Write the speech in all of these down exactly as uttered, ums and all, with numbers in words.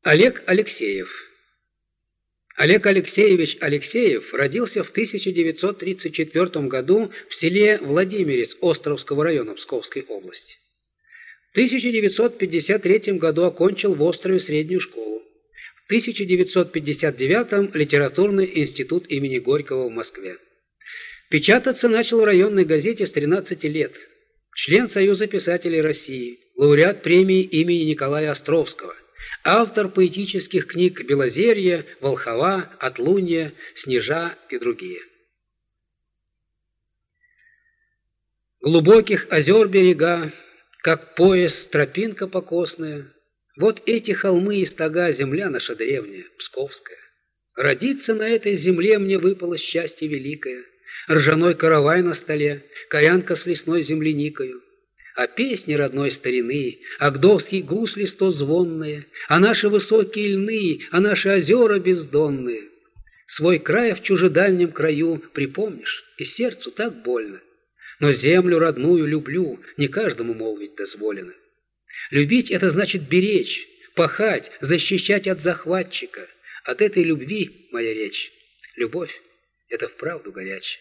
Олег Алексеев. Олег Алексеевич Алексеев родился в тысяча девятьсот тридцать четвёртом году в селе Владимирец Островского района Псковской области. В тысяча девятьсот пятьдесят третьем году окончил в Острове среднюю школу. В тысяча девятьсот пятьдесят девятом литературный институт имени Горького в Москве. Печататься начал в районной газете с тринадцати лет. Член Союза писателей России, лауреат премии имени Николая Островского, автор поэтических книг «Белозерье», «Волхова», «Отлунье», «Снежа» и другие. Глубоких озер берега, как пояс, тропинка покосная, вот эти холмы и стога, земля наша древняя, псковская. Родиться на этой земле мне выпало счастье великое, ржаной каравай на столе, корянка с лесной земляникою. А песни родной старины, а гдовские гусли стозвонные, а наши высокие льны, а наши озера бездонные. Свой край в чужедальнем краю припомнишь, и сердцу так больно. Но землю родную люблю, не каждому молвить дозволено. Любить — это значит беречь, пахать, защищать от захватчика. От этой любви моя речь. Любовь — это вправду горячая.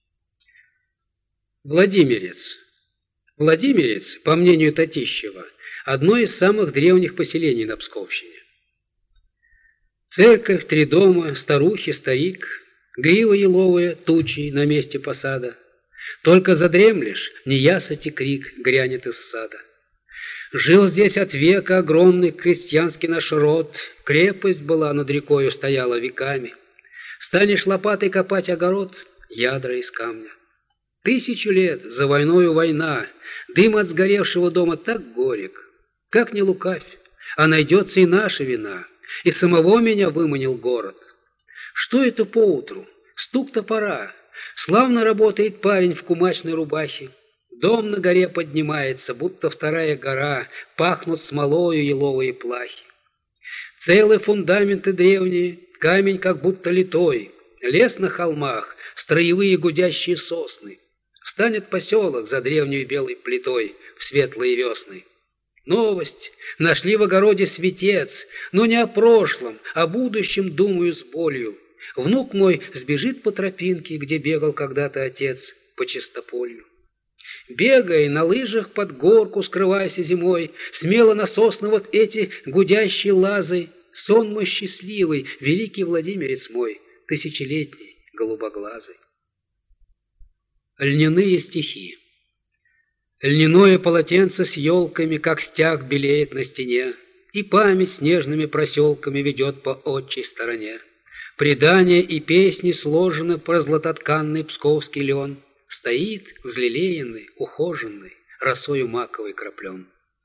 Владимирец. Владимирец, по мнению Татищева, одно из самых древних поселений на Псковщине. Церковь, три дома, старухи, старик, грива еловая тучей на месте посада. Только задремлешь, неясыть и крик грянет из сада. Жил здесь от века огромный крестьянский наш род, крепость была над рекою стояла веками. Станешь лопатой копать огород, ядра из камня. Тысячу лет за войною война, дым от сгоревшего дома так горек. Как не лукавь, а найдется и наша вина, и самого меня выманил город. Что это поутру? Стук топора. Славно работает парень в кумачной рубахе. Дом на горе поднимается, будто вторая гора, пахнут смолою еловые плахи. Целые фундаменты древние, камень как будто литой, лес на холмах, строевые гудящие сосны. Встанет поселок за древней белой плитой в светлые весны. Новость. Нашли в огороде светец, но не о прошлом, о будущем думаю с болью. Внук мой сбежит по тропинке, где бегал когда-то отец, по чистополью. Бегай на лыжах под горку, скрывайся зимой, смело на сосны вот эти гудящие лазы. Сон мой счастливый, великий Владимирец мой, тысячелетний, голубоглазый. Льняные стихи. Льняное полотенце с елками, как стяг, белеет на стене, и память снежными проселками ведет по отчей стороне. Предания и песни сложены про златотканный псковский лен, стоит взлелеянный, ухоженный, росою маковой краплен.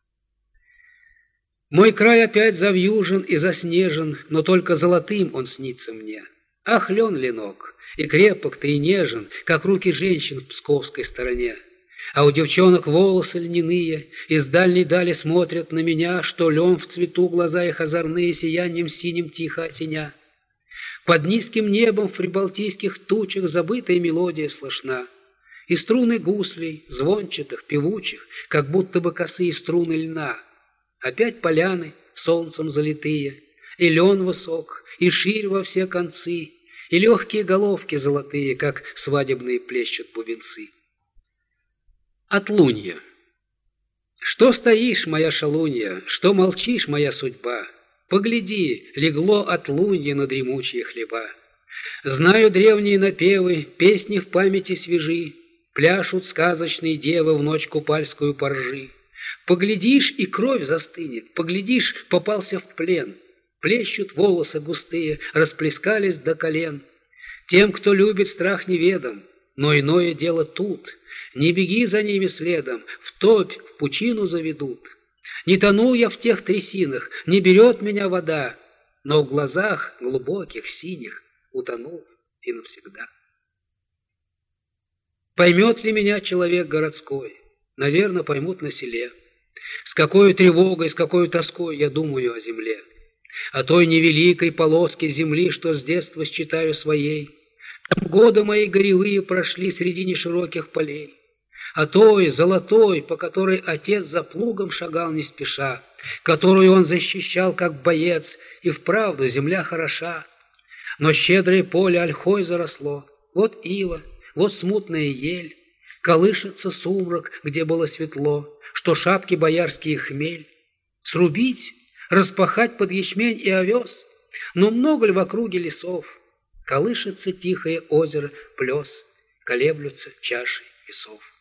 Мой край опять завьюжен и заснежен, но только золотым он снится мне. Ах, лен ленок, и крепок ты и нежен, как руки женщин в псковской стороне. А у девчонок волосы льняные, из дальней дали смотрят на меня, что лен в цвету, глаза их озорные, сиянием синим тихо осеня. Под низким небом в прибалтийских тучах забытая мелодия слышна, и струны гуслей, звончатых, певучих, как будто бы косые струны льна. Опять поляны, солнцем залитые, и лен высок, и ширь во все концы, и легкие головки золотые, как свадебные плещут бубенцы. Отлунье. Что стоишь, моя шалунья, что молчишь, моя судьба? Погляди, легло отлунье на дремучие хлеба. Знаю древние напевы, песни в памяти свежи, пляшут сказочные девы в ночь купальскую поржи. Поглядишь, и кровь застынет, поглядишь, попался в плен. Плещут волосы густые, расплескались до колен. Тем, кто любит, страх неведом, но иное дело тут. Не беги за ними следом, в топь, в пучину заведут. Не тонул я в тех трясинах, не берет меня вода, но в глазах глубоких, синих утонул и навсегда. Поймет ли меня человек городской? Наверно, поймут на селе. С какой тревогой, с какой тоской я думаю о земле. О той невеликой полоске земли, что с детства считаю своей. Там годы мои горевые прошли среди нешироких полей. О той золотой, по которой отец за плугом шагал не спеша, которую он защищал как боец, и вправду земля хороша. Но щедрое поле ольхой заросло, вот ива, вот смутная ель, колышется сумрак, где было светло, что шапки боярские хмель. Срубить, распахать под ячмень и овес, но много ли в округе лесов? Колышется тихое озеро плес, колеблются чаши весов.